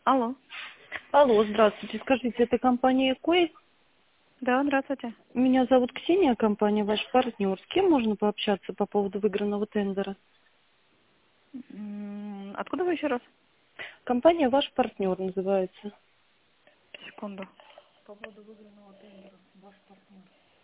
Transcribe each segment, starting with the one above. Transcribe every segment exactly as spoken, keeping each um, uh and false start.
Алло. Алло, здравствуйте. Скажите, это компания Кой? Да, здравствуйте. Меня зовут Ксения, компания ваш партнер. С кем можно пообщаться по поводу выигранного тендера? М, Откуда вы еще раз? Компания ваш партнер называется. Секунду. По поводу выигранного тендера, ваш партнер.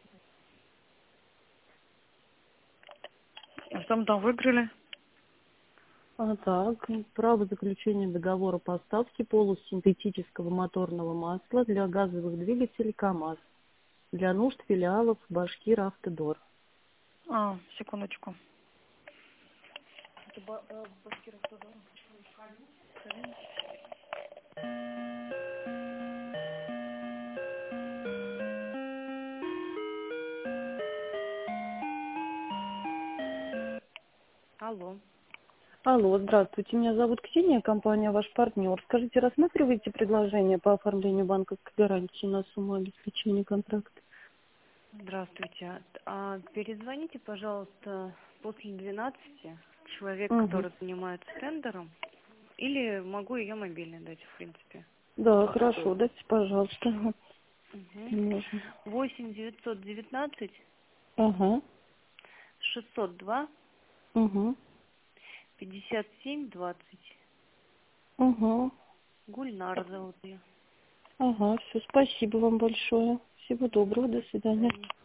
А что мы там выиграли? А так, право заключения договора поставки полусинтетического моторного масла для газовых двигателей КАМАЗ для нужд филиалов Башкир Автодор. А, секундочку. Это Ба- э, Башкир Автодор. Алло. Алло, здравствуйте. Меня зовут Ксения, компания ваш партнер. Скажите, рассматриваете предложение по оформлению банковской гарантии на сумму обеспечения контракта? Здравствуйте. А перезвоните, пожалуйста, после двенадцати. Человек, Угу. который занимается тендером. Или могу ее мобильный дать, в принципе. Да, хорошо, дайте, пожалуйста. Угу. Можно. восемь девятьсот девятнадцать Ага, шестьсот два угу, пятьдесят семь двадцать. угу. Гульнара зовут ее. Ага, все, спасибо вам большое. Всего доброго, до До свидания. свидания.